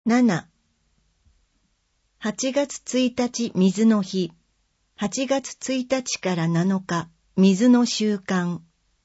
7、8月1日水の日、8月1日から7日、水の習慣。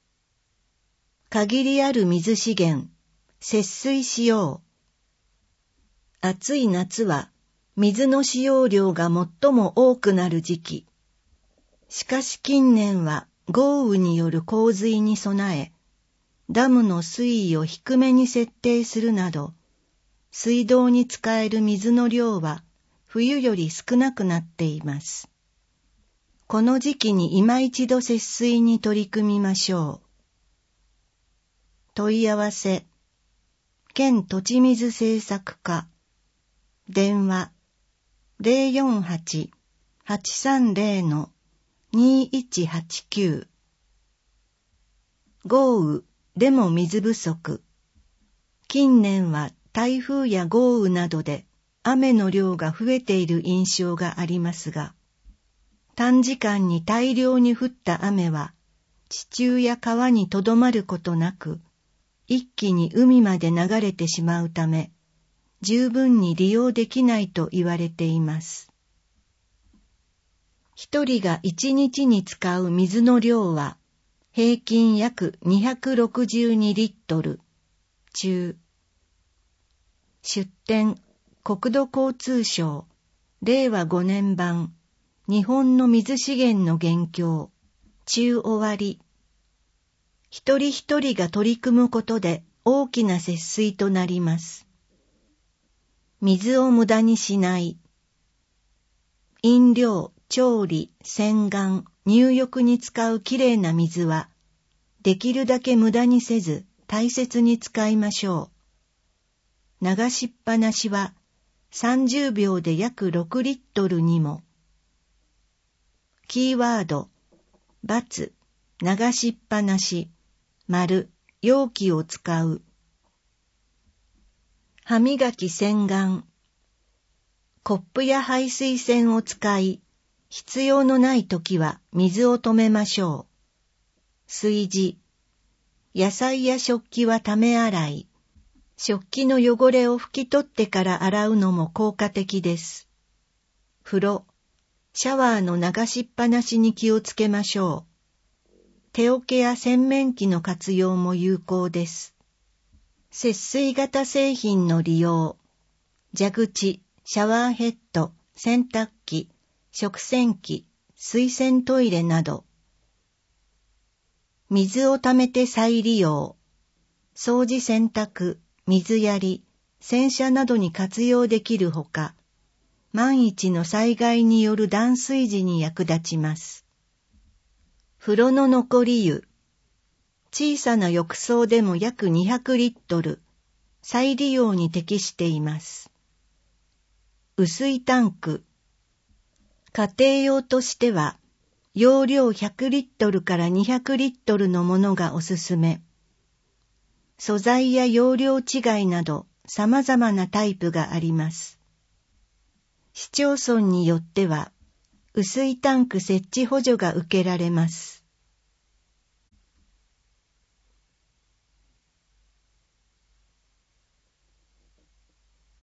限りある水資源、節水しよう。暑い夏は、水の使用量が最も多くなる時期。しかし近年は豪雨による洪水に備え、ダムの水位を低めに設定するなど、水道に使える水の量は冬より少なくなっています。この時期に今一度節水に取り組みましょう。問い合わせ、県土地水政策課、電話 048-830-2189。豪雨でも水不足。近年は台風や豪雨などで雨の量が増えている印象がありますが、短時間に大量に降った雨は地中や川にとどまることなく、一気に海まで流れてしまうため、十分に利用できないと言われています。一人が一日に使う水の量は、平均約262リットル、中。出典、国土交通省、令和5年版、日本の水資源の現況、中終わり。一人一人が取り組むことで大きな節水となります。水を無駄にしない。飲料、調理、洗顔、入浴に使うきれいな水は、できるだけ無駄にせず大切に使いましょう。流しっぱなしは30秒で約6リットルにも。キーワード、×、流しっぱなし、丸、容器を使う。歯磨き洗顔。コップや排水栓を使い、必要のないときは水を止めましょう。炊事。野菜や食器はため洗い。食器の汚れを拭き取ってから洗うのも効果的です。風呂。シャワーの流しっぱなしに気をつけましょう。手桶や洗面器の活用も有効です。節水型製品の利用。蛇口、シャワーヘッド、洗濯機、食洗機、水洗トイレなど。水をためて再利用。掃除洗濯、水やり、洗車などに活用できるほか、万一の災害による断水時に役立ちます。風呂の残り湯。小さな浴槽でも約200リットル、再利用に適しています。雨水タンク。家庭用としては、容量100リットルから200リットルのものがおすすめ。素材や容量違いなど様々なタイプがあります。市町村によっては、雨水タンク設置補助が受けられます。